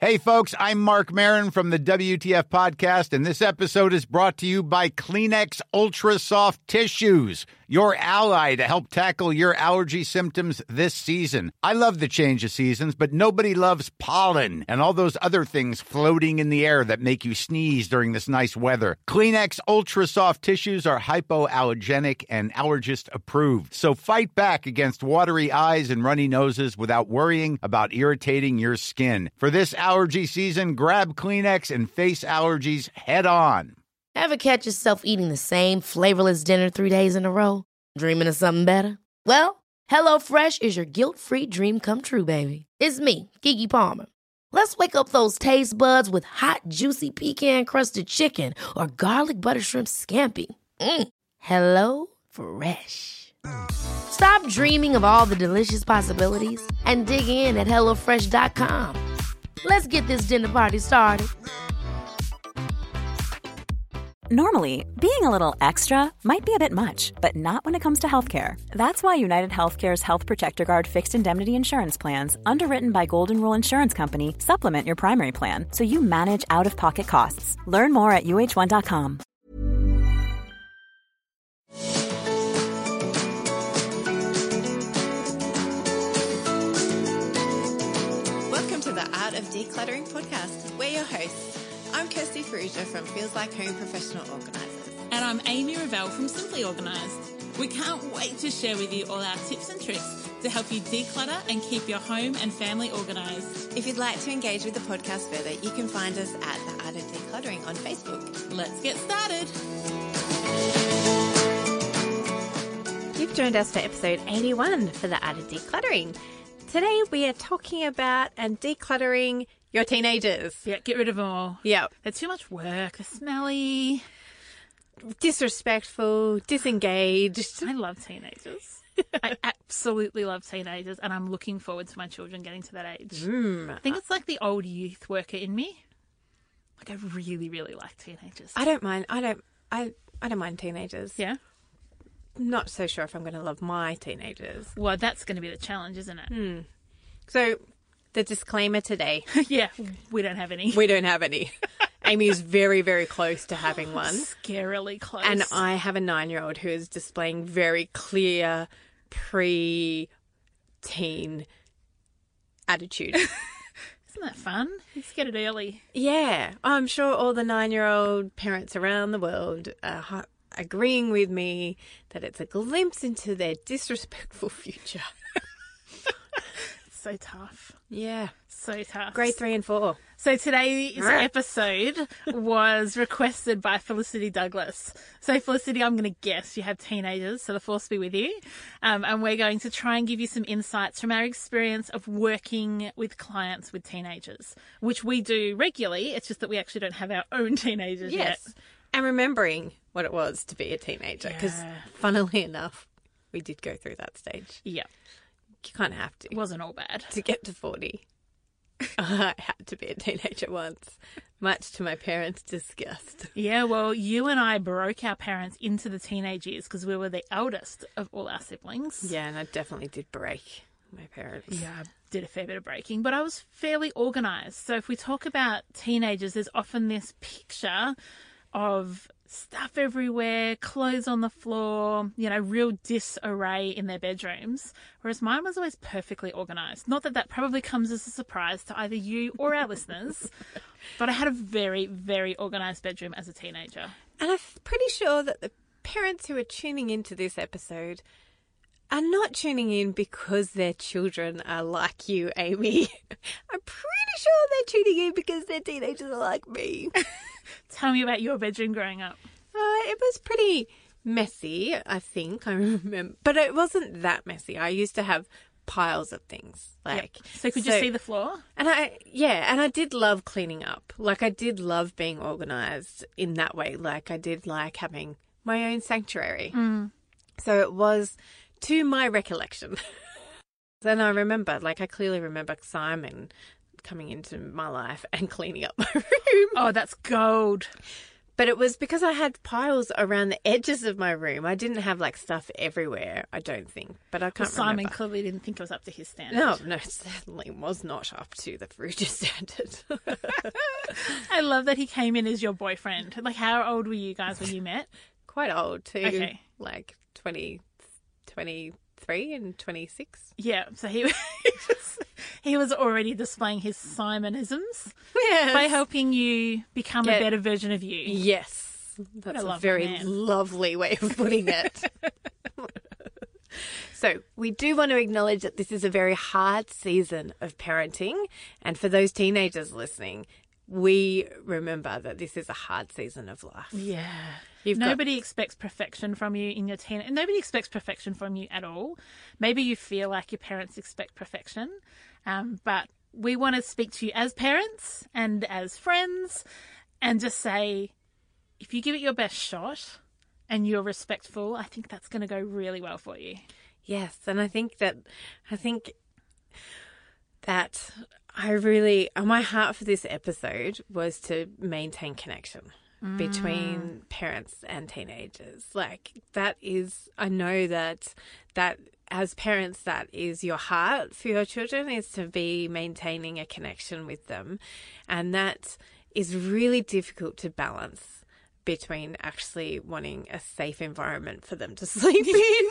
Hey, folks, I'm Mark Maron from the WTF Podcast, and this episode is brought to you by Kleenex Ultra Soft Tissues, your ally to help tackle your allergy symptoms this season. I love the change of seasons, but nobody loves pollen and all those other things floating in the air that make you sneeze during this nice weather. Kleenex Ultra Soft Tissues are hypoallergenic and allergist approved, so fight back against watery eyes and runny noses without worrying about irritating your skin. For this allergy season, grab Kleenex and face allergies head on. Ever catch yourself eating the same flavorless dinner 3 days in a row? Dreaming of something better? Well, HelloFresh is your guilt-free dream come true, baby. It's me, Keke Palmer. Let's wake up those taste buds with hot, juicy pecan-crusted chicken or garlic butter shrimp scampi. Hello Fresh. Stop dreaming of all the delicious possibilities and dig in at HelloFresh.com. Let's get this dinner party started. Normally, being a little extra might be a bit much, but not when it comes to healthcare. That's why United Healthcare's Health Protector Guard fixed indemnity insurance plans, underwritten by Golden Rule Insurance Company, supplement your primary plan so you manage out-of-pocket costs. Learn more at UH1.com. Welcome to the Art of Decluttering podcast. We're your hosts. I'm Kirsty Ferrugia from Feels Like Home Professional Organisers. And I'm Amy Revell from Simply Organised. We can't wait to share with you all our tips and tricks to help you declutter and keep your home and family organised. If you'd like to engage with the podcast further, you can find us at The Art of Decluttering on Facebook. Let's get started. You've joined us for episode 81 for The Art of Decluttering. Today we are talking about and decluttering your teenagers. Yeah, get rid of them all. Yeah. They're too much work. They're smelly. Disrespectful, disengaged. I love teenagers. I absolutely love teenagers, and I'm looking forward to my children getting to that age. I think it's like the old youth worker in me. Like, I really, really like teenagers. I don't mind. I don't mind teenagers. Yeah? I'm not so sure if I'm going to love my teenagers. Well, that's going to be the challenge, isn't it? So, the disclaimer today. Yeah, we don't have any. We don't have any. Amy is very, very close to having one. Scarily close. And I have a 9-year-old who is displaying very clear pre-teen attitude. Isn't that fun? Let's get it early. Yeah. I'm sure all the 9-year-old parents around the world are agreeing with me that it's a glimpse into their disrespectful future. So tough. Yeah. So tough. Grade 3 and 4. So today's episode was requested by Felicity Douglas. So Felicity, I'm going to guess you have teenagers, so the force be with you. And we're going to try and give you some insights from our experience of working with clients with teenagers, which we do regularly. It's just that we actually don't have our own teenagers yet. And remembering what it was to be a teenager. Because funnily enough, we did go through that stage. Yeah. You kind of have to. It wasn't all bad. To get to 40, I had to be a teenager once, much to my parents' disgust. Yeah, well, you and I broke our parents into the teenage years because we were the eldest of all our siblings. Yeah, and I definitely did break my parents. Yeah, I did a fair bit of breaking, but I was fairly organised. So if we talk about teenagers, there's often this picture of stuff everywhere, clothes on the floor, you know, real disarray in their bedrooms, whereas mine was always perfectly organised. Not that that probably comes as a surprise to either you or our listeners, but I had a very, very organised bedroom as a teenager. And I'm pretty sure that the parents who are tuning into this episode are not tuning in because their children are like you, Amy. I'm pretty sure they're tuning in because their teenagers are like me. Tell me about your bedroom growing up. It was pretty messy, I think. I remember. But it wasn't that messy. I used to have piles of things. So could you see the floor? And I did love cleaning up. Like, I did love being organised in that way. Like, I did like having my own sanctuary. So it was to my recollection. Then I remember, like, I clearly remember Simon coming into my life and cleaning up my room. Oh, that's gold. But it was because I had piles around the edges of my room. I didn't have, like, stuff everywhere, I don't think. But I can't Simon remember. clearly didn't think it was up to his standard. No, it certainly was not up to the Ferrugia standard. I love that he came in as your boyfriend. Like, how old were you guys when you met? Quite old too. Okay. Like 23 and 26. Yeah, so he was already displaying his Simonisms Yes. by helping you become a better version of you. Yes. That's a very lovely way of putting it. So we do want to acknowledge that this is a very hard season of parenting. And for those teenagers listening, we remember that this is a hard season of life. Yeah. Nobody expects perfection from you in your teen. And nobody expects perfection from you at all. Maybe you feel like your parents expect perfection. But we want to speak to you as parents and as friends and just say, if you give it your best shot and you're respectful, I think that's going to go really well for you. Yes, and I think that my heart for this episode was to maintain connection between parents and teenagers. Like, that is, I know that as parents, that is your heart for your children, is to be maintaining a connection with them. And that is really difficult to balance between actually wanting a safe environment for them to sleep in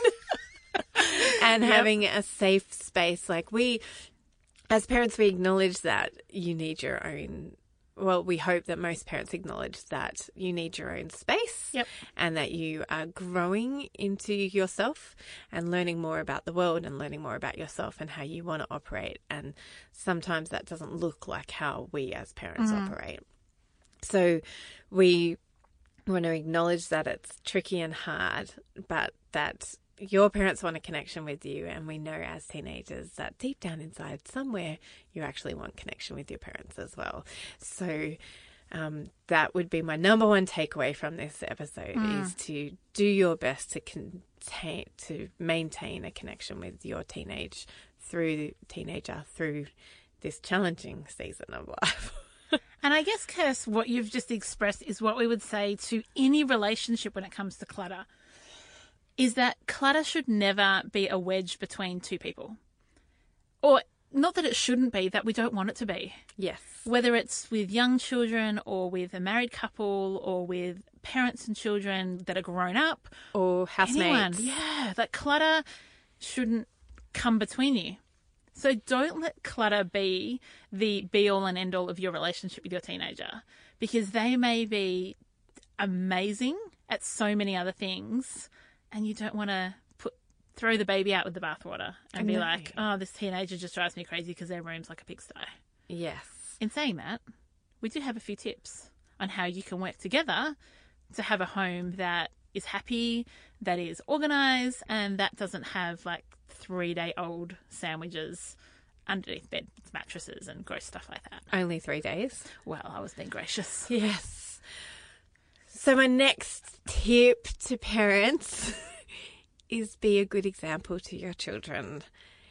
and having a safe space. Like, we, as parents, we acknowledge that you need your own. Well, we hope that most parents acknowledge that you need your own space and that you are growing into yourself and learning more about the world and learning more about yourself and how you want to operate. And sometimes that doesn't look like how we as parents operate. So we want to acknowledge that it's tricky and hard, but that your parents want a connection with you, and we know as teenagers that deep down inside somewhere you actually want connection with your parents as well. So that would be my number one takeaway from this episode is to do your best to maintain a connection with your teenager through this challenging season of life. And I guess, Kirst, what you've just expressed is what we would say to any relationship when it comes to clutter, is that clutter should never be a wedge between two people. Or not that it shouldn't be, that we don't want it to be. Yes. Whether it's with young children or with a married couple or with parents and children that are grown up. Or housemates. Yeah, that clutter shouldn't come between you. So don't let clutter be the be-all and end-all of your relationship with your teenager, because they may be amazing at so many other things, and you don't want to throw the baby out with the bathwater and be like, oh, this teenager just drives me crazy because their room's like a pigsty. Yes. In saying that, we do have a few tips on how you can work together to have a home that is happy, that is organised, and that doesn't have like 3-day-old sandwiches underneath bed mattresses and gross stuff like that. Only 3 days. Well, I was being gracious. Yes. So my next tip to parents is be a good example to your children.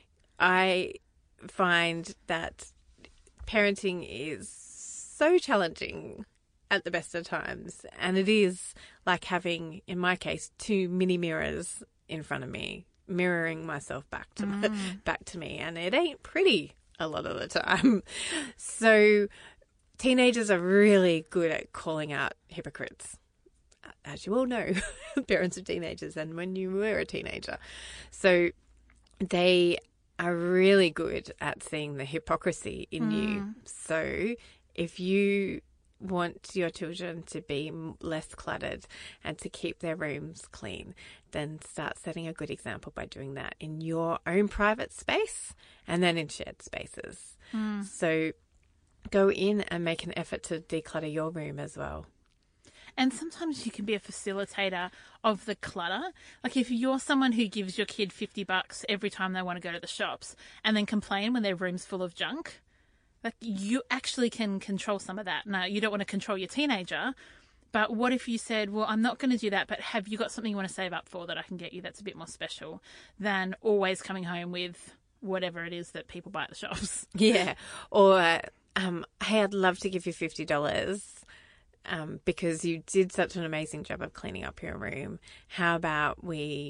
I find that parenting is so challenging at the best of times, and it is like having, in my case, 2 mini mirrors in front of me, mirroring myself back to me, and it ain't pretty a lot of the time. So teenagers are really good at calling out hypocrites, as you all know, parents of teenagers and when you were a teenager. So they are really good at seeing the hypocrisy in you. So if you want your children to be less cluttered and to keep their rooms clean, then start setting a good example by doing that in your own private space and then in shared spaces. So go in and make an effort to declutter your room as well. And sometimes you can be a facilitator of the clutter. Like if you're someone who gives your kid $50 every time they want to go to the shops and then complain when their room's full of junk, like you actually can control some of that. Now, you don't want to control your teenager, but what if you said, well, I'm not going to do that, but have you got something you want to save up for that I can get you that's a bit more special than always coming home with whatever it is that people buy at the shops? Yeah. Or, hey, I'd love to give you $50 because you did such an amazing job of cleaning up your room. How about we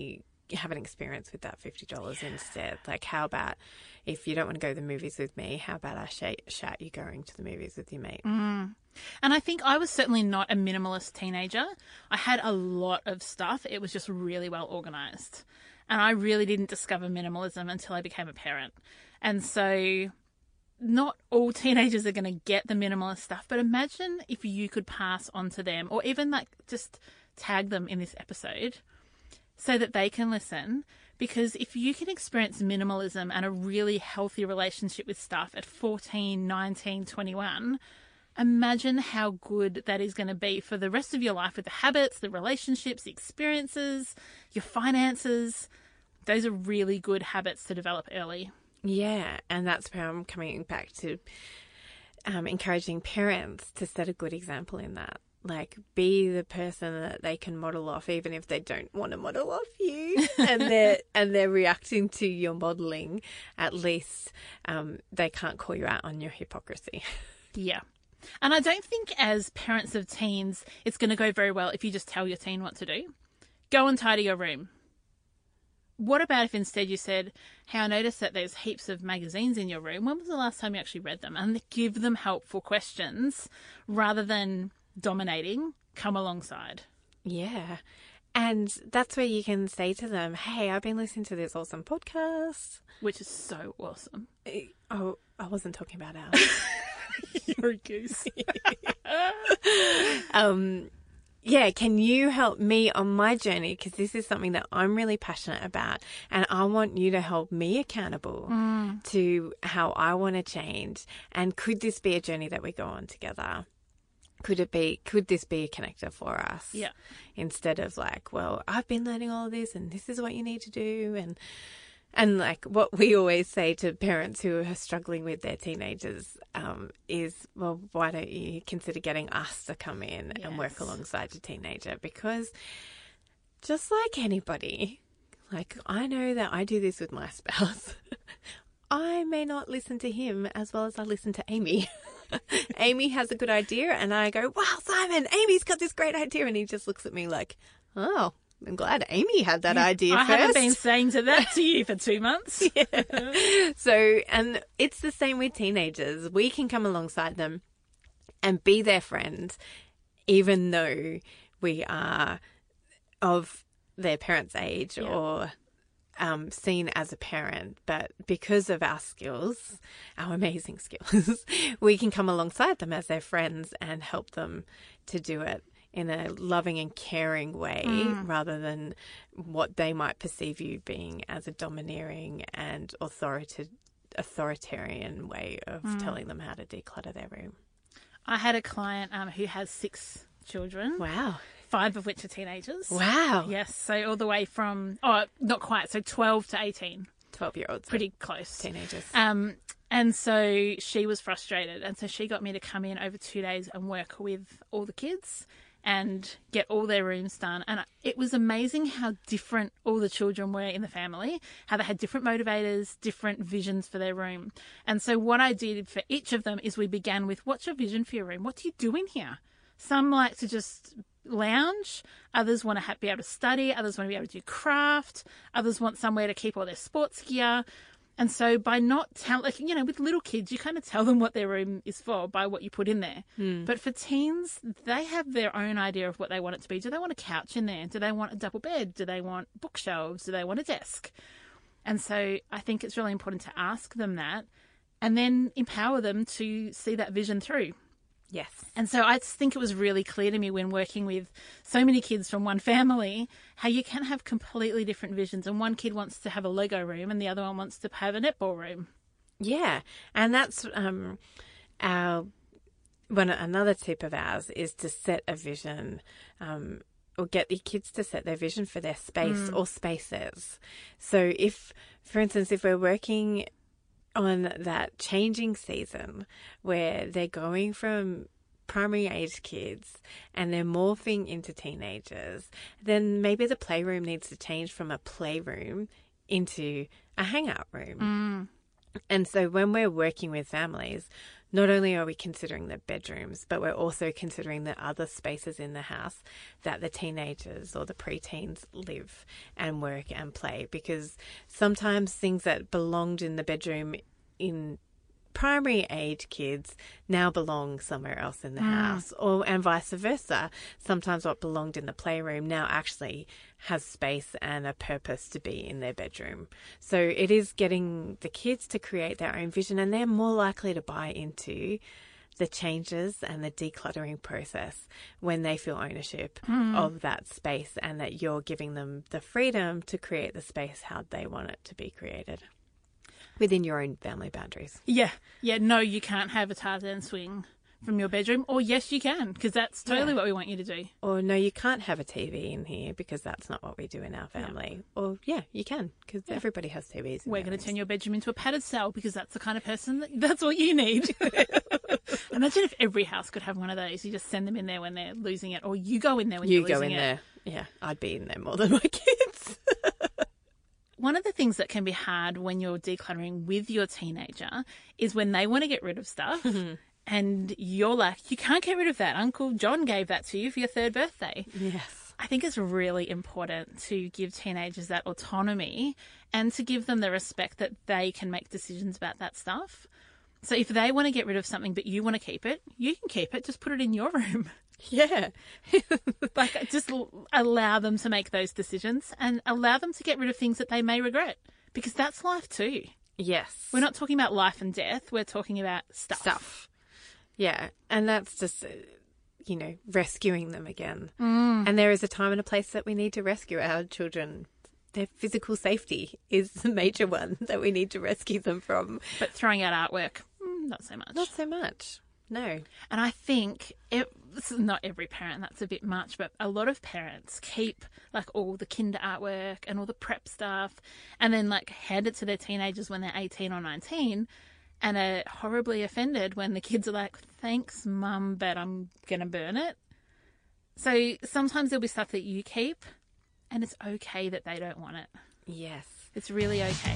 have an experience with that $50 instead. Like, how about if you don't want to go to the movies with me, how about I shout you going to the movies with your mate? And I think I was certainly not a minimalist teenager. I had a lot of stuff. It was just really well organised. And I really didn't discover minimalism until I became a parent. And so not all teenagers are going to get the minimalist stuff, but imagine if you could pass on to them, or even like just tag them in this episode so that they can listen. Because if you can experience minimalism and a really healthy relationship with stuff at 14, 19, 21, imagine how good that is going to be for the rest of your life with the habits, the relationships, the experiences, your finances. Those are really good habits to develop early. Yeah, and that's where I'm coming back to encouraging parents to set a good example in that. Like, be the person that they can model off, even if they don't want to model off you, and they're reacting to your modeling. At least they can't call you out on your hypocrisy. Yeah. And I don't think as parents of teens, it's going to go very well if you just tell your teen what to do. Go and tidy your room. What about if instead you said, hey, I noticed that there's heaps of magazines in your room. When was the last time you actually read them? And give them helpful questions rather than dominating. Come alongside. Yeah. And that's where you can say to them, hey, I've been listening to this awesome podcast. Which is so awesome. Oh, I wasn't talking about ours. You're a goose. Yeah, can you help me on my journey? Because this is something that I'm really passionate about, and I want you to hold me accountable to how I want to change. And could this be a journey that we go on together? Could this be a connector for us? Yeah. Instead of like, well, I've been learning all of this and this is what you need to do. And like what we always say to parents who are struggling with their teenagers is, well, why don't you consider getting us to come in and work alongside your teenager? Because just like anybody, like I know that I do this with my spouse. I may not listen to him as well as I listen to Amy. Amy has a good idea and I go, wow, Simon, Amy's got this great idea. And he just looks at me like, oh, I'm glad Amy had that idea first. I haven't been saying that to you for 2 months. Yeah. So, and it's the same with teenagers. We can come alongside them and be their friend, even though we are of their parents' age or seen as a parent. But because of our skills, our amazing skills, we can come alongside them as their friends and help them to do it in a loving and caring way rather than what they might perceive you being as a domineering and authoritarian way of telling them how to declutter their room. I had a client who has 6 children. Wow. 5 of which are teenagers. Wow. Yes, so all the way from, not quite, so 12 to 18. 12-year-olds. Pretty close. Teenagers. And so she was frustrated. And so she got me to come in over 2 days and work with all the kids and get all their rooms done. And it was amazing how different all the children were in the family, how they had different motivators, different visions for their room. And so what I did for each of them is we began with, what's your vision for your room? What do you do in here? Some like to just lounge. Others want to be able to study. Others want to be able to do craft. Others want somewhere to keep all their sports gear. And so by not with little kids, you kind of tell them what their room is for by what you put in there. But for teens, they have their own idea of what they want it to be. Do they want a couch in there? Do they want a double bed? Do they want bookshelves? Do they want a desk? And so I think it's really important to ask them that and then empower them to see that vision through. Yes. And so I just think it was really clear to me when working with so many kids from one family, how you can have completely different visions. And one kid wants to have a Lego room and the other one wants to have a netball room. Yeah. And that's another tip of ours is to set a vision or get your kids to set their vision for their space or spaces. So if, for instance, if we're working on that changing season where they're going from primary age kids and they're morphing into teenagers, then maybe the playroom needs to change from a playroom into a hangout room. And so when we're working with families, not only are we considering the bedrooms, but we're also considering the other spaces in the house that the teenagers or the preteens live and work and play. Because sometimes things that belonged in the bedroom in primary age kids now belong somewhere else in the house, and vice versa. Sometimes what belonged in the playroom now actually has space and a purpose to be in their bedroom. So it is getting the kids to create their own vision, and they're more likely to buy into the changes and the decluttering process when they feel ownership of that space, and that you're giving them the freedom to create the space how they want it to be created within your own family boundaries. Yeah. No, you can't have a Tarzan swing from your bedroom. Or yes, you can, because that's totally what we want you to do. Or no, you can't have a TV in here because that's not what we do in our family. Yeah. Or yeah, you can, because everybody has TVs. We're going to turn your bedroom into a padded cell because that's the kind of person that's what you need. Imagine if every house could have one of those. You just send them in there when they're losing it, or you go in there when you're losing it. You go in there. Yeah, I'd be in there more than my kids. One of the things that can be hard when you're decluttering with your teenager is when they want to get rid of stuff and you're like, you can't get rid of that. Uncle John gave that to you for your 3rd birthday. Yes. I think it's really important to give teenagers that autonomy and to give them the respect that they can make decisions about that stuff. So if they want to get rid of something but you want to keep it, you can keep it. Just put it in your room. Yeah. Just allow them to make those decisions and allow them to get rid of things that they may regret, because that's life too. Yes. We're not talking about life and death. We're talking about stuff. Yeah. And that's just, rescuing them again. And there is a time and a place that we need to rescue our children. Their physical safety is the major one that we need to rescue them from. But throwing out artwork, not so much. Not so much. No. And I think this is not every parent, that's a bit much, but a lot of parents keep like all the kinder artwork and all the prep stuff and then like hand it to their teenagers when they're 18 or 19 and are horribly offended when the kids are like, thanks, Mum, but I'm going to burn it. So sometimes there'll be stuff that you keep and it's okay that they don't want it. Yes. It's really okay.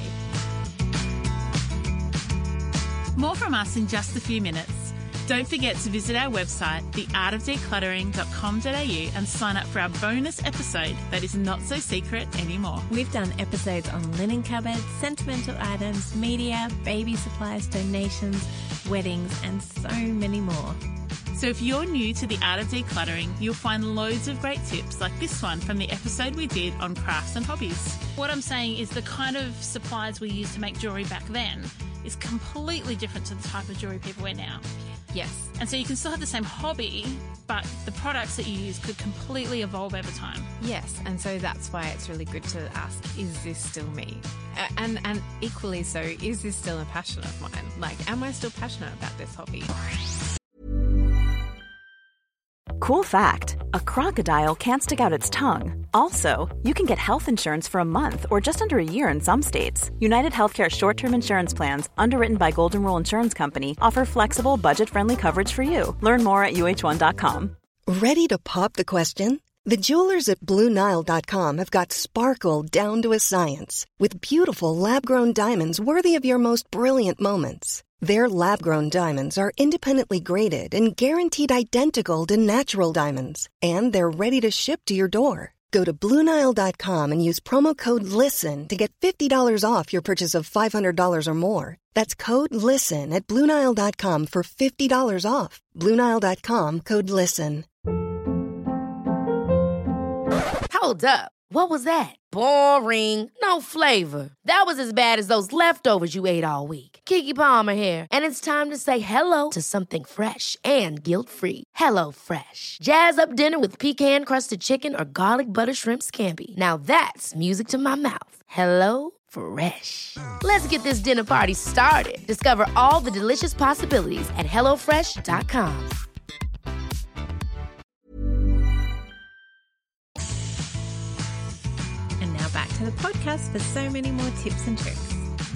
More from us in just a few minutes. Don't forget to visit our website, theartofdecluttering.com.au, and sign up for our bonus episode that is not so secret anymore. We've done episodes on linen cupboards, sentimental items, media, baby supplies, donations, weddings, and so many more. So if you're new to the art of decluttering, you'll find loads of great tips like this one from the episode we did on crafts and hobbies. What I'm saying is the kind of supplies we used to make jewellery back then is completely different to the type of jewellery people wear now. Yes. And so you can still have the same hobby, but the products that you use could completely evolve over time. Yes, and so that's why it's really good to ask, is this still me? And equally so, is this still a passion of mine? Like, am I still passionate about this hobby? Cool fact, a crocodile can't stick out its tongue. Also, you can get health insurance for a month or just under a year in some states. United Healthcare short-term insurance plans, underwritten by Golden Rule Insurance Company, offer flexible, budget-friendly coverage for you. Learn more at UH1.com. Ready to pop the question? The jewelers at BlueNile.com have got sparkle down to a science with beautiful lab-grown diamonds worthy of your most brilliant moments. Their lab-grown diamonds are independently graded and guaranteed identical to natural diamonds, and they're ready to ship to your door. Go to BlueNile.com and use promo code LISTEN to get $50 off your purchase of $500 or more. That's code LISTEN at BlueNile.com for $50 off. BlueNile.com, code LISTEN. Hold up. What was that? Boring. No flavor. That was as bad as those leftovers you ate all week. Keke Palmer here. And it's time to say hello to something fresh and guilt-free. Hello Fresh. Jazz up dinner with pecan-crusted chicken or garlic butter shrimp scampi. Now that's music to my mouth. Hello Fresh. Let's get this dinner party started. Discover all the delicious possibilities at HelloFresh.com. Back to the podcast for so many more tips and tricks.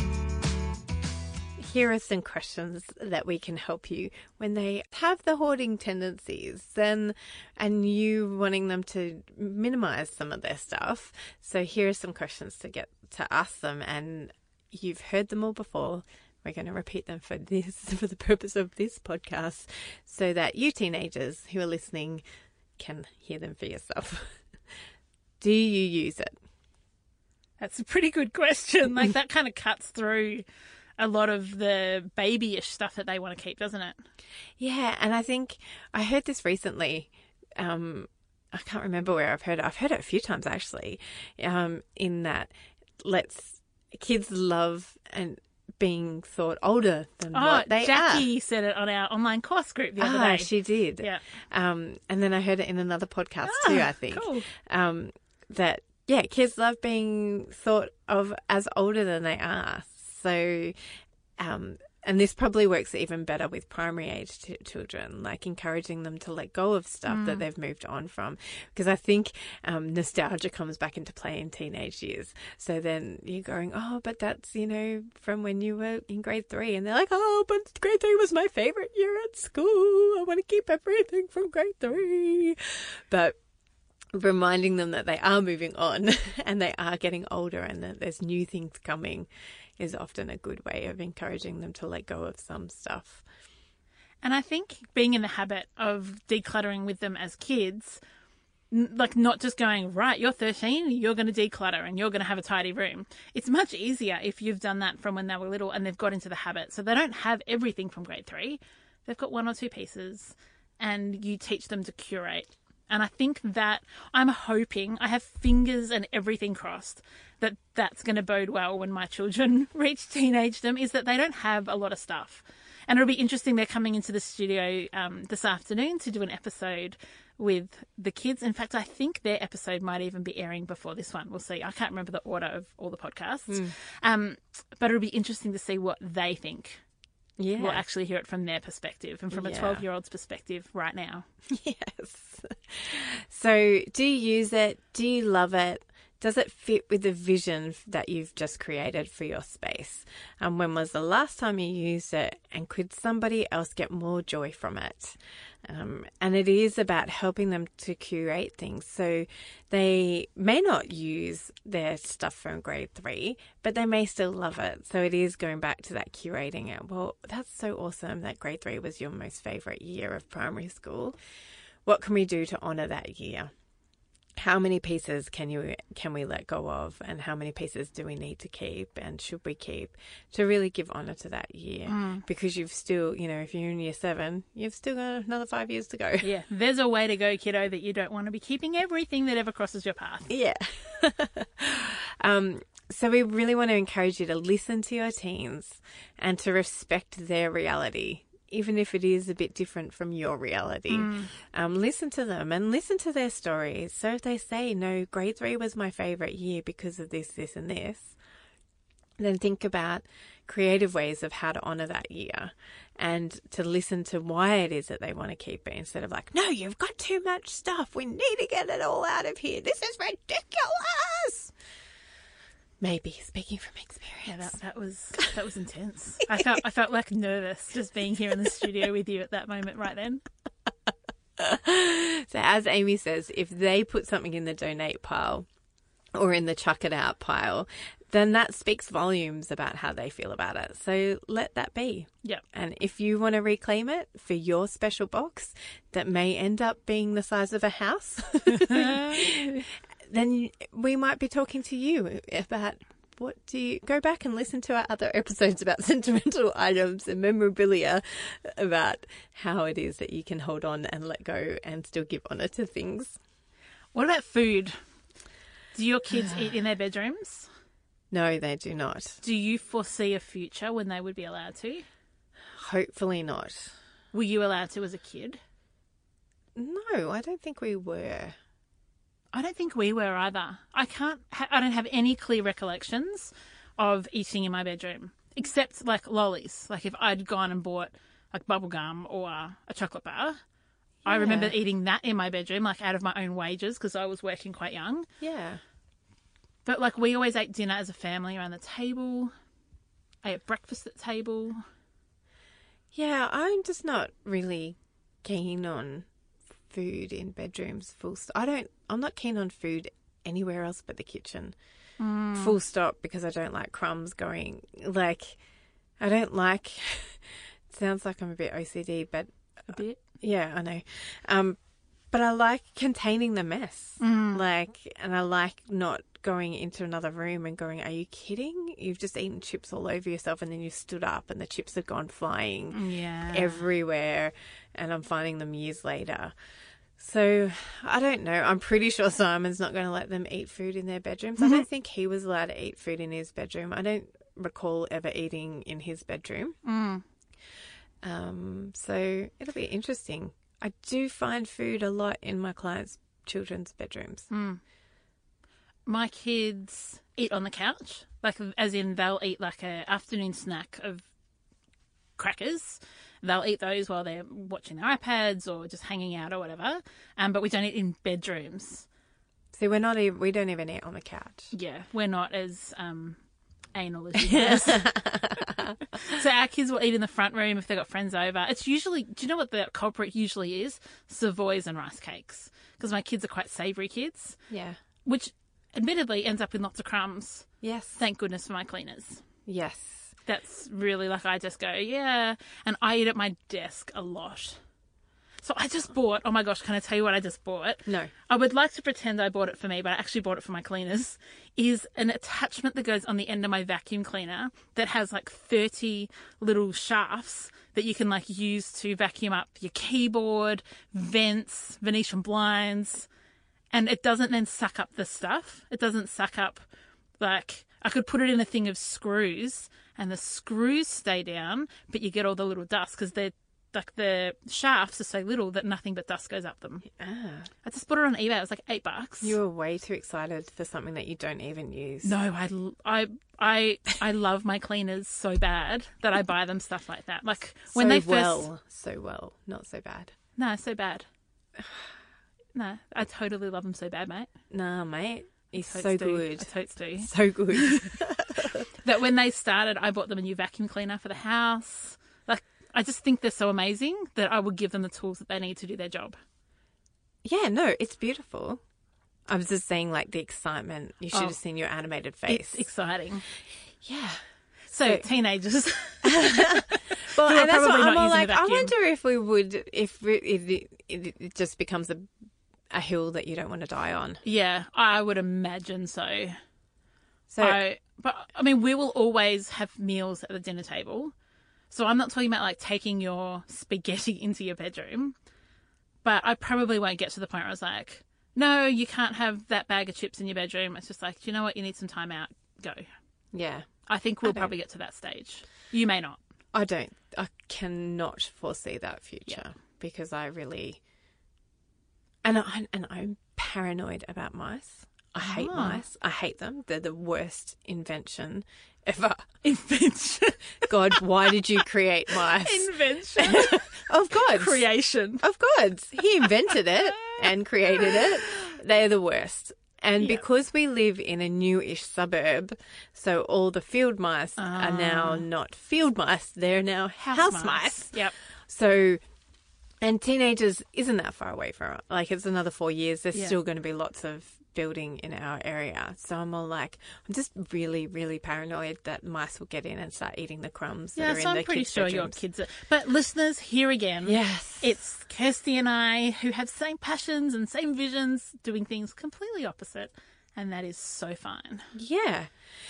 Here are some questions that we can help you when they have the hoarding tendencies and you wanting them to minimize some of their stuff. So here are some questions to get to ask them, and you've heard them all before, we're going to repeat them for the purpose of this podcast so that you teenagers who are listening can hear them for yourself. Do you use it? That's a pretty good question. Like, that kind of cuts through a lot of the babyish stuff that they want to keep, doesn't it? Yeah, and I think I heard this recently. I can't remember where I've heard it. I've heard it a few times, actually, in that kids love and being thought older than what they Jackie are. said it on our online course group the other day. She did. Yeah. And then I heard it in another podcast too, I think. Cool. That, yeah, kids love being thought of as older than they are. So, and this probably works even better with primary age children, like encouraging them to let go of stuff that they've moved on from. Because I think nostalgia comes back into play in teenage years. So then you're going, oh, but that's, from when you were in grade 3. And they're like, oh, but grade 3 was my favorite year at school. I want to keep everything from grade 3. But reminding them that they are moving on and they are getting older and that there's new things coming is often a good way of encouraging them to let go of some stuff. And I think being in the habit of decluttering with them as kids, like not just going, right, you're 13, you're going to declutter and you're going to have a tidy room. It's much easier if you've done that from when they were little and they've got into the habit. So they don't have everything from grade 3. They've got 1 or 2 pieces and you teach them to curate. And I think that I'm hoping, I have fingers and everything crossed, that that's going to bode well when my children reach teenagedom, is that they don't have a lot of stuff. And it'll be interesting. They're coming into the studio this afternoon to do an episode with the kids. In fact, I think their episode might even be airing before this one. We'll see. I can't remember the order of all the podcasts. But it'll be interesting to see what they think. Yeah. We'll actually hear it from their perspective and from a 12-year-old's perspective right now. Yes. So do you use it? Do you love it? Does it fit with the vision that you've just created for your space? When was the last time you used it? And could somebody else get more joy from it? And it is about helping them to curate things. So they may not use their stuff from grade 3, but they may still love it. So it is going back to that curating it. Well, that's so awesome that grade 3 was your most favourite year of primary school. What can we do to honour that year? How many pieces can we let go of, and how many pieces do we need to keep and should we keep to really give honour to that year? Because you've still, if you're in year 7, you've still got another 5 years to go. Yeah, there's a way to go, kiddo, that you don't want to be keeping everything that ever crosses your path. Yeah. So we really want to encourage you to listen to your teens and to respect their reality, even if it is a bit different from your reality. Listen to them and listen to their stories. So if they say, no, grade 3 was my favourite year because of this, this and this, then think about creative ways of how to honour that year and to listen to why it is that they want to keep it instead of like, no, you've got too much stuff. We need to get it all out of here. This is ridiculous. Maybe speaking from experience. Yeah, that was intense. I felt like nervous just being here in the studio with you at that moment right then. So as Amy says, if they put something in the donate pile or in the chuck it out pile, then that speaks volumes about how they feel about it. So let that be. Yep. And if you want to reclaim it for your special box that may end up being the size of a house, then we might be talking to you about what do you go back and listen to our other episodes about sentimental items and memorabilia, about how it is that you can hold on and let go and still give honour to things. What about food? Do your kids eat in their bedrooms? No, they do not. Do you foresee a future when they would be allowed to? Hopefully not. Were you allowed to as a kid? No, I don't think we were. I don't think we were either. I don't have any clear recollections of eating in my bedroom, except like lollies. Like if I'd gone and bought like bubble gum or a chocolate bar, I remember eating that in my bedroom, like out of my own wages because I was working quite young. Yeah. But like we always ate dinner as a family around the table. I ate breakfast at the table. Yeah, I'm just not really keen on food in bedrooms, full stop. I'm not keen on food anywhere else but the kitchen. Full stop, because I don't like crumbs going, like, I don't like, it sounds like I'm a bit OCD, but. A bit? Yeah, I know. But I like containing the mess. And I like not going into another room and going, are you kidding? You've just eaten chips all over yourself and then you stood up and the chips have gone flying everywhere and I'm finding them years later. So I don't know. I'm pretty sure Simon's not going to let them eat food in their bedrooms. I don't think he was allowed to eat food in his bedroom. I don't recall ever eating in his bedroom. So it'll be interesting. I do find food a lot in my clients' children's bedrooms. My kids eat on the couch, like as in they'll eat like an afternoon snack of crackers. They'll eat those while they're watching their iPads or just hanging out or whatever. But we don't eat in bedrooms. See, we don't even eat on the couch. Yeah, we're not as anal as you guys. So our kids will eat in the front room if they've got friends over. It's usually, do you know what the culprit usually is? Savoys and rice cakes. Because my kids are quite savoury kids. Yeah. Which admittedly ends up with lots of crumbs. Yes. Thank goodness for my cleaners. Yes. That's really like I just go, yeah. And I eat at my desk a lot. So I just bought, oh my gosh, can I tell you what I just bought? No. I would like to pretend I bought it for me, but I actually bought it for my cleaners, is an attachment that goes on the end of my vacuum cleaner that has like 30 little shafts that you can like use to vacuum up your keyboard, vents, Venetian blinds, and it doesn't then suck up the stuff. It doesn't suck up, like, I could put it in a thing of screws and the screws stay down, but you get all the little dust because they're like the shafts are so little that nothing but dust goes up them. I just bought it on eBay. It was like $8. You were way too excited for something that you don't even use. No, I love my cleaners so bad that I buy them stuff like that. Like when they first so well, not so bad. No, so bad. No, I totally love them so bad, mate. Nah, mate. He's so good. I totes do. So good. That when they started, I bought them a new vacuum cleaner for the house. Like, I just think they're so amazing that I would give them the tools that they need to do their job. Yeah, no, it's beautiful. I was just saying, like, the excitement. You should have seen your animated face. It's exciting. Yeah. So teenagers. Well, and that's what I'm all like, I wonder if we would, if it just becomes a hill that you don't want to die on. Yeah, I would imagine so. But I mean, we will always have meals at the dinner table. So I'm not talking about like taking your spaghetti into your bedroom, but I probably won't get to the point where I was like, no, you can't have that bag of chips in your bedroom. It's just like, do you know what? You need some time out. Go. Yeah. I think we'll probably get to that stage. You may not. I cannot foresee that future because I really, and I'm paranoid about mice. I hate mice. I hate them. They're the worst invention ever. Invention. God, why did you create mice? Invention. Of God. Creation. Of God. He invented it and created it. They're the worst. And because we live in a newish suburb, so all the field mice are now not field mice. They're now house mice. Yep. So, and teenagers isn't that far away from it. Like, it's another 4 years. There's still going to be lots of building in our area. So I'm all like, I'm just really, really paranoid that mice will get in and start eating the crumbs that are in the kids' bedrooms. Yeah, so I'm pretty sure your kids are. But listeners, here again. Yes. It's Kirsty and I who have same passions and same visions, doing things completely opposite. And that is so fine. Yeah.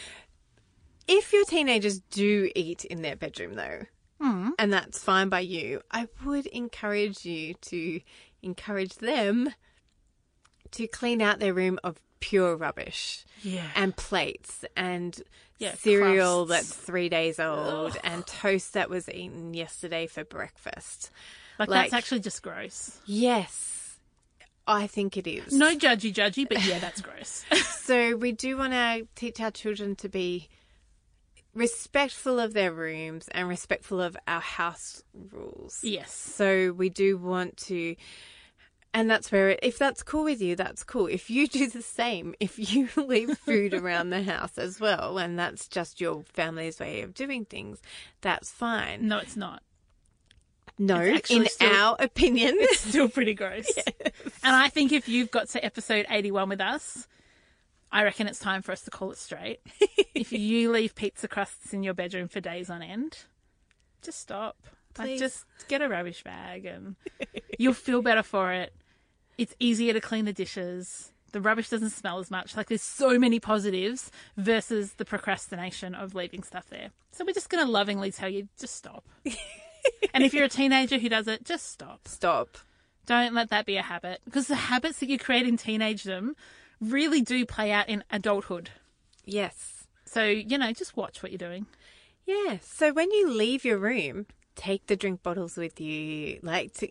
If your teenagers do eat in their bedroom, though, and that's fine by you, I would encourage you to encourage them to clean out their room of pure rubbish. Yeah. And plates and cereal crusts. that's 3 days old and toast that was eaten yesterday for breakfast. Like that's actually just gross. Yes. I think it is. No judgy, but yeah, that's gross. So we do want to teach our children to be respectful of their rooms and respectful of our house rules. Yes. So we do want to, and that's where, if that's cool with you, that's cool. If you do the same, if you leave food around the house as well, and that's just your family's way of doing things, that's fine. No, it's not. No, in our opinion. It's still pretty gross. Yes. And I think if you've got to episode 81 with us, I reckon it's time for us to call it straight. If you leave pizza crusts in your bedroom for days on end, just stop. Like, Please. just get a rubbish bag and you'll feel better for it. It's easier to clean the dishes. The rubbish doesn't smell as much. Like, there's so many positives versus the procrastination of leaving stuff there. So we're just going to lovingly tell you, just stop. And if you're a teenager who does it, just stop. Stop. Don't let that be a habit, because the habits that you create in teenagedom really do play out in adulthood. Yes. So, just watch what you're doing. Yeah. So when you leave your room, take the drink bottles with you,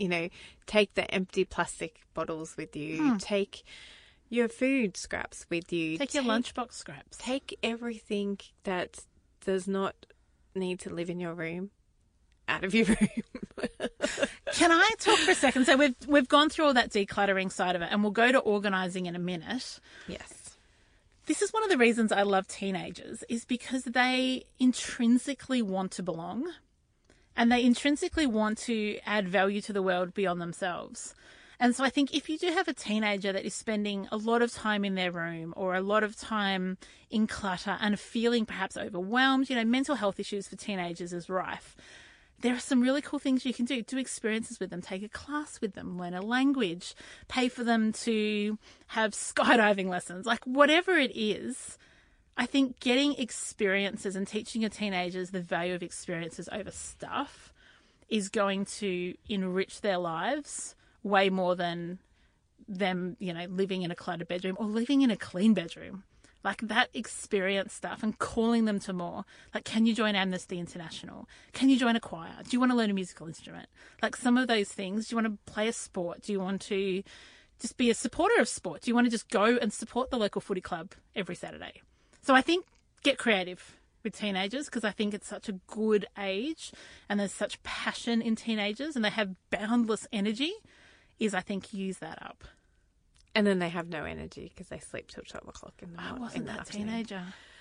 take the empty plastic bottles with you, take your food scraps with you. Take your lunchbox scraps. Take everything that does not need to live in your room out of your room. Can I talk for a second? So we've gone through all that decluttering side of it, and we'll go to organising in a minute. Yes. This is one of the reasons I love teenagers, is because they intrinsically want to belong. And they intrinsically want to add value to the world beyond themselves. And so I think if you do have a teenager that is spending a lot of time in their room or a lot of time in clutter and feeling perhaps overwhelmed, mental health issues for teenagers is rife. There are some really cool things you can do. Do experiences with them, take a class with them, learn a language, pay for them to have skydiving lessons, like whatever it is. I think getting experiences and teaching your teenagers the value of experiences over stuff is going to enrich their lives way more than them, living in a cluttered bedroom or living in a clean bedroom. Like that experience stuff and calling them to more. Like, can you join Amnesty International? Can you join a choir? Do you want to learn a musical instrument? Like some of those things. Do you want to play a sport? Do you want to just be a supporter of sport? Do you want to just go and support the local footy club every Saturday? So I think get creative with teenagers, because I think it's such a good age and there's such passion in teenagers and they have boundless energy, I think use that up. And then they have no energy because they sleep till 12 o'clock in the morning. I wasn't that teenager.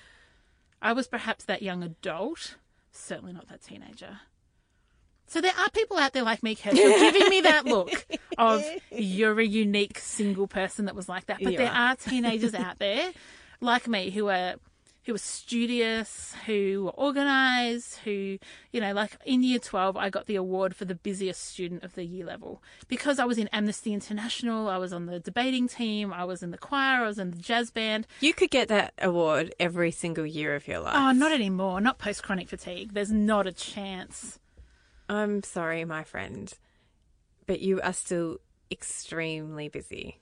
I was perhaps that young adult, certainly not that teenager. So there are people out there like me, Kirsty, giving me that look of you're a unique single person that was like that. But there are teenagers out there like me who are studious, who were organised, who, like in year 12, I got the award for the busiest student of the year level because I was in Amnesty International, I was on the debating team, I was in the choir, I was in the jazz band. You could get that award every single year of your life. Oh, not anymore. Not post-chronic fatigue. There's not a chance. I'm sorry, my friend, but you are still extremely busy.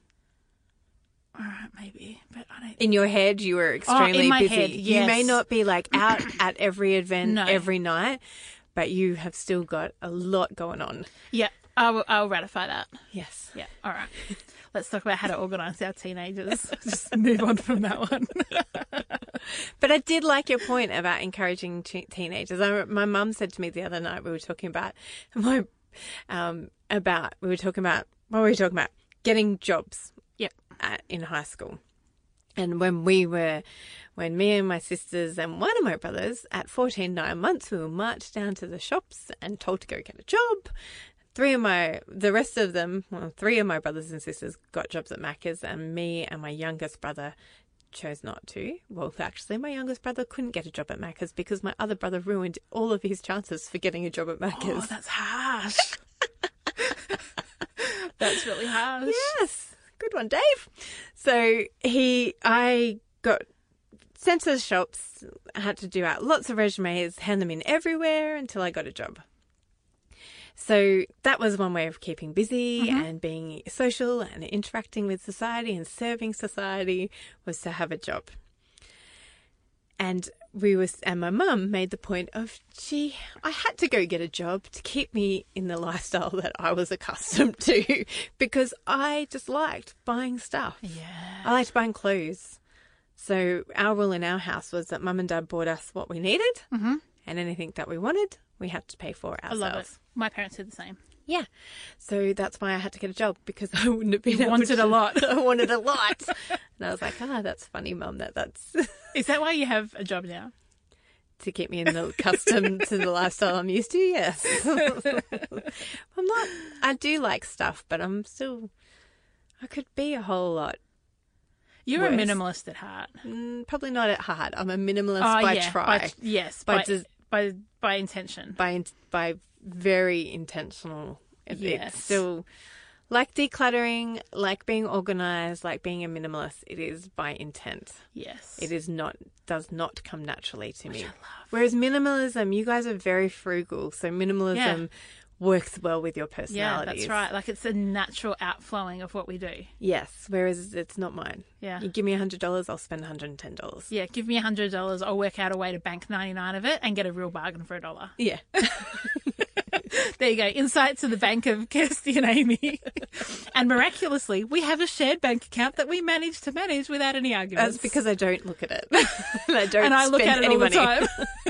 All right, maybe, but I don't. In your head, you were extremely in my busy. head, yes. You may not be like out at every event No. every night, but you have still got a lot going on. Yeah, I'll ratify that. Yes. Yeah, all right. Let's talk about how to organise our teenagers. Just move on from that one. But I did like your point about encouraging teenagers. My mum said to me the other night, we were talking about getting jobs. Yep. In high school. And when me and my sisters and one of my brothers at 14, 9 months, we were marched down to the shops and told to go get a job. Three of my brothers and sisters got jobs at Macca's, and me and my youngest brother chose not to. Well, actually, my youngest brother couldn't get a job at Macca's because my other brother ruined all of his chances for getting a job at Macca's. Oh, that's harsh. That's really harsh. Yes. Good one, Dave. So I got sent to the shops. I had to do out lots of resumes, hand them in everywhere until I got a job. So that was one way of keeping busy and being social and interacting with society and serving society, was to have a job. And my mum made the point of, I had to go get a job to keep me in the lifestyle that I was accustomed to, because I just liked buying stuff. Yeah. I liked buying clothes. So our rule in our house was that Mum and Dad bought us what we needed, and anything that we wanted, we had to pay for ourselves. I love it. My parents did the same. Yeah. So that's why I had to get a job, because I wouldn't have been You able wanted to. a lot. I wanted a lot. And I was like, that's funny, Mum, that's Is that why you have a job now? to keep me in the custom to the lifestyle I'm used to, yes. I do like stuff, but I could be a whole lot. You're a minimalist at heart. Probably not at heart. I'm a minimalist by try. By intention. By very intentional. Yes. It's still like decluttering, like being organized, like being a minimalist. It is by intent. Yes. It does not come naturally to me. I love. Whereas minimalism, you guys are very frugal, so minimalism works well with your personalities. Yeah, that's right. Like it's a natural outflowing of what we do. Yes, whereas it's not mine. Yeah. You give me $100, I'll spend $110. Yeah, give me $100. I'll work out a way to bank 99 of it and get a real bargain for $1. Yeah. There you go. Insight to the bank of Kirsty and Amy. And miraculously, we have a shared bank account that we manage to manage without any arguments. That's because I don't look at it. I look at it all the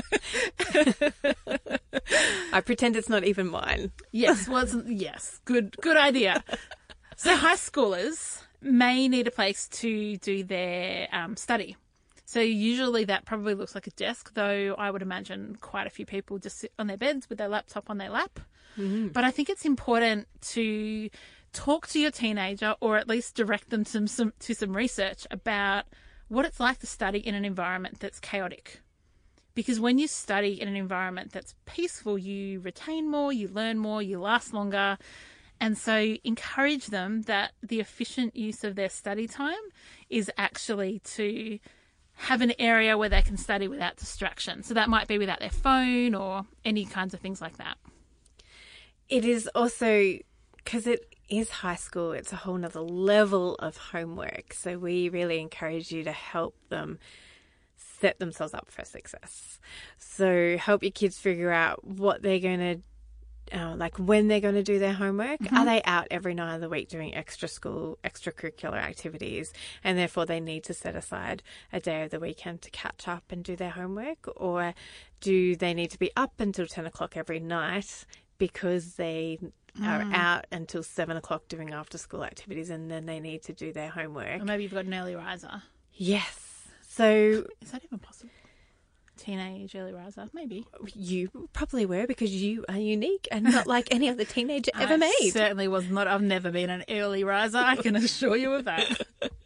time. I pretend it's not even mine. Yes, yes. Good idea. So high schoolers may need a place to do their study. So usually that probably looks like a desk, though I would imagine quite a few people just sit on their beds with their laptop on their lap. Mm-hmm. But I think it's important to talk to your teenager, or at least direct them to some research about what it's like to study in an environment that's chaotic. Because when you study in an environment that's peaceful, you retain more, you learn more, you last longer. And so encourage them that the efficient use of their study time is actually to have an area where they can study without distraction. So that might be without their phone or any kinds of things like that. It is also, because it is high school, it's a whole nother level of homework. So we really encourage you to help them set themselves up for success. So help your kids figure out what they're going to like when they're going to do their homework. Mm-hmm. Are they out every night of the week doing extracurricular activities, and therefore they need to set aside a day of the weekend to catch up and do their homework? Or do they need to be up until 10 o'clock every night because they are out until 7 o'clock doing after school activities, and then they need to do their homework? Or maybe you've got an early riser. Yes. So is that even possible? Teenage early riser, maybe. You probably were, because you are unique and not like any other teenager ever made. Certainly was not. I've never been an early riser. I can assure you of that.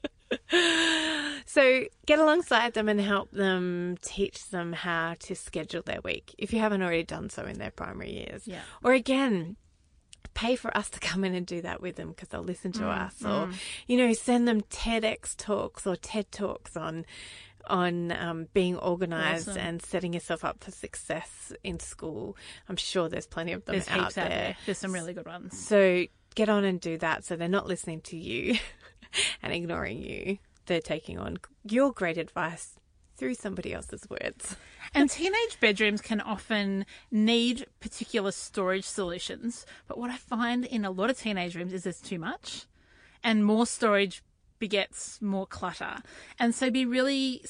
So get alongside them and help them, teach them how to schedule their week if you haven't already done so in their primary years. Yeah. Or again, pay for us to come in and do that with them because they'll listen to us. Or, send them TEDx talks or TED Talks on being organised and setting yourself up for success in school. I'm sure there's plenty of them out there. There's some really good ones. So get on and do that, so they're not listening to you and ignoring you. They're taking on your great advice through somebody else's words. And teenage bedrooms can often need particular storage solutions. But what I find in a lot of teenage rooms is there's too much, and more storage begets more clutter. And so be really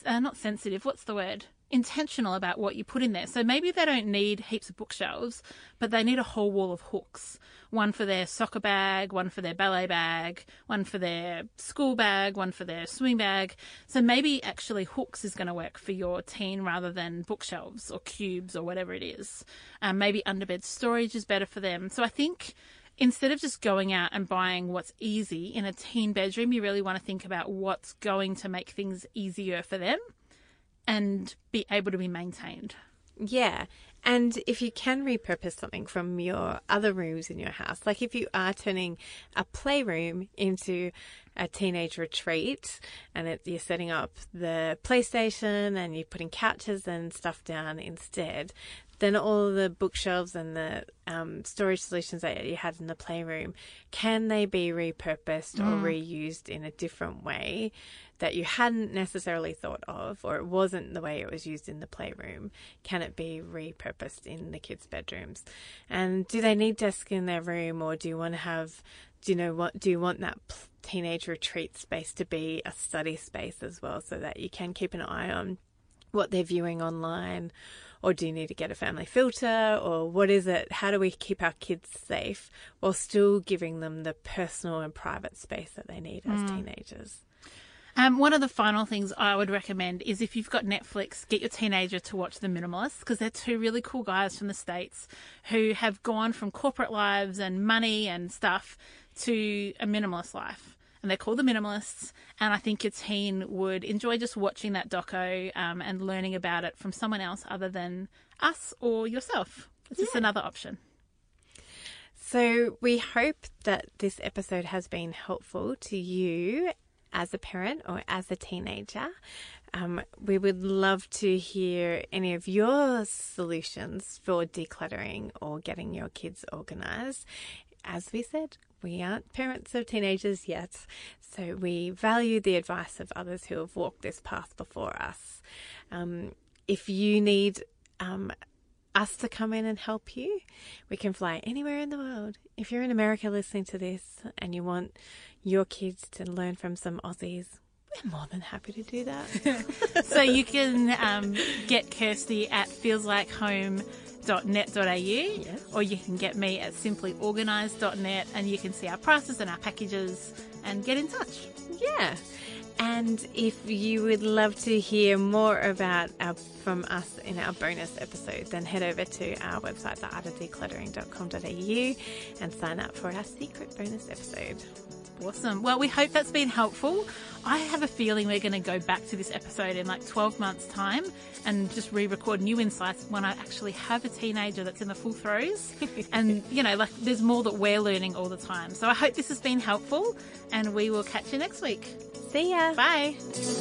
intentional about what you put in there. So maybe they don't need heaps of bookshelves, but they need a whole wall of hooks. One for their soccer bag, one for their ballet bag, one for their school bag, one for their swimming bag. So maybe actually hooks is going to work for your teen rather than bookshelves or cubes or whatever it is. Maybe underbed storage is better for them. So I think instead of just going out and buying what's easy in a teen bedroom, you really want to think about what's going to make things easier for them and be able to be maintained. Yeah. And if you can repurpose something from your other rooms in your house, like if you are turning a playroom into a teenage retreat and you're setting up the PlayStation and you're putting couches and stuff down instead, then all the bookshelves and the storage solutions that you had in the playroom, can they be repurposed or reused in a different way that you hadn't necessarily thought of, or it wasn't the way it was used in the playroom? Can it be repurposed in the kids' bedrooms? And do they need desks in their room, or do you want that teenage retreat space to be a study space as well, so that you can keep an eye on what they're viewing online? Or do you need to get a family filter? Or what is it? How do we keep our kids safe while still giving them the personal and private space that they need as teenagers? One of the final things I would recommend is, if you've got Netflix, get your teenager to watch The Minimalists, because they're two really cool guys from the States who have gone from corporate lives and money and stuff to a minimalist life. and they're called The Minimalists. And I think your teen would enjoy just watching that doco and learning about it from someone else other than us or yourself. It's just another option. So we hope that this episode has been helpful to you as a parent or as a teenager. We would love to hear any of your solutions for decluttering or getting your kids organised. As we said, we aren't parents of teenagers yet, so we value the advice of others who have walked this path before us. If you need us to come in and help you, we can fly anywhere in the world. If you're in America listening to this and you want your kids to learn from some Aussies, we're more than happy to do that. So you can get Kirsty at feelslikeHome.net.au, or you can get me at simplyorganised.net, and you can see our prices and our packages and get in touch. Yeah. And if you would love to hear more about from us in our bonus episode, then head over to our website, theartofdecluttering.com.au, and sign up for our secret bonus episode. Awesome. Well, we hope that's been helpful. I have a feeling we're going to go back to this episode in like 12 months' time and just re-record new insights when I actually have a teenager that's in the full throes. And, you know, like there's more that we're learning all the time. So I hope this has been helpful, and we will catch you next week. See ya. Bye.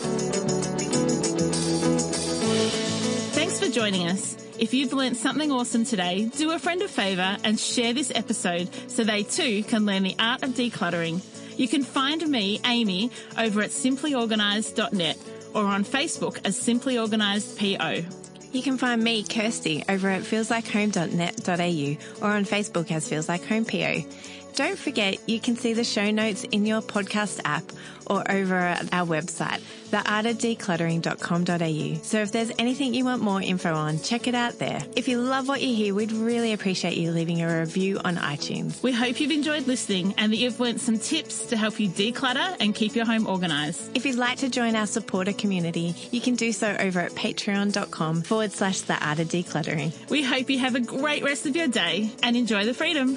Thanks for joining us. If you've learnt something awesome today, do a friend a favour and share this episode so they too can learn the art of decluttering. You can find me, Amy, over at simplyorganised.net or on Facebook as Simply Organised PO. You can find me, Kirsty, over at feelslikehome.net.au or on Facebook as Feels Like Home PO. Don't forget, you can see the show notes in your podcast app or over at our website, theartofdecluttering.com.au. So if there's anything you want more info on, check it out there. If you love what you hear, we'd really appreciate you leaving a review on iTunes. We hope you've enjoyed listening and that you've learnt some tips to help you declutter and keep your home organised. If you'd like to join our supporter community, you can do so over at patreon.com/theartofdecluttering. We hope you have a great rest of your day and enjoy the freedom.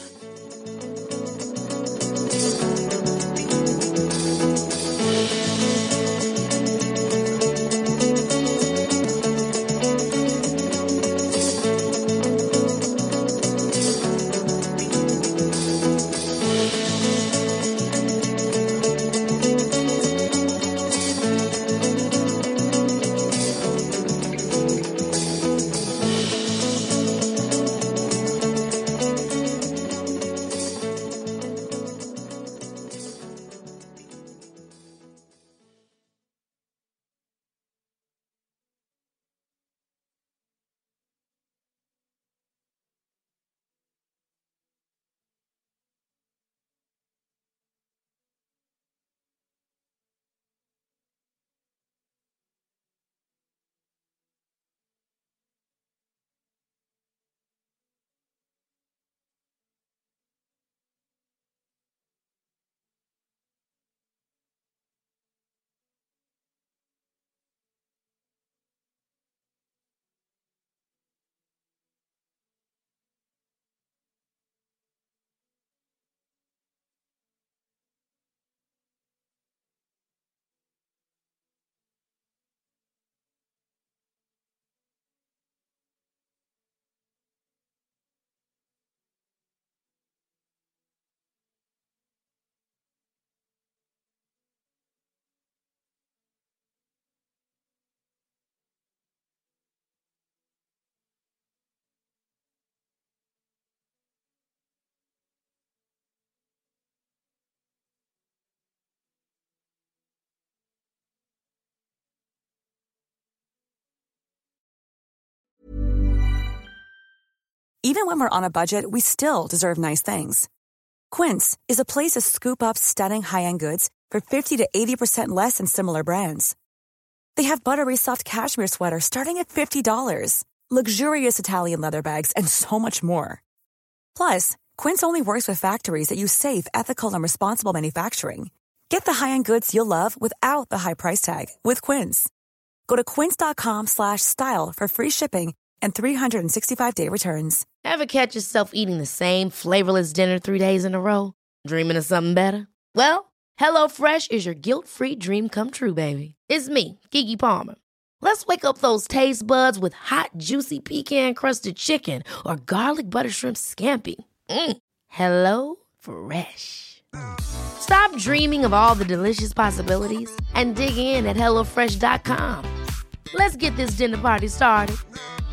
Even when we're on a budget, we still deserve nice things. Quince is a place to scoop up stunning high-end goods for 50 to 80% less than similar brands. They have buttery soft cashmere sweaters starting at $50, luxurious Italian leather bags, and so much more. Plus, Quince only works with factories that use safe, ethical, and responsible manufacturing. Get the high-end goods you'll love without the high price tag with Quince. Go to quince.com/style for free shipping and 365-day returns. Ever catch yourself eating the same flavorless dinner 3 days in a row? Dreaming of something better? Well, HelloFresh is your guilt-free dream come true, baby. It's me, Keke Palmer. Let's wake up those taste buds with hot, juicy pecan-crusted chicken or garlic butter shrimp scampi. Hello Fresh. Stop dreaming of all the delicious possibilities and dig in at HelloFresh.com. Let's get this dinner party started.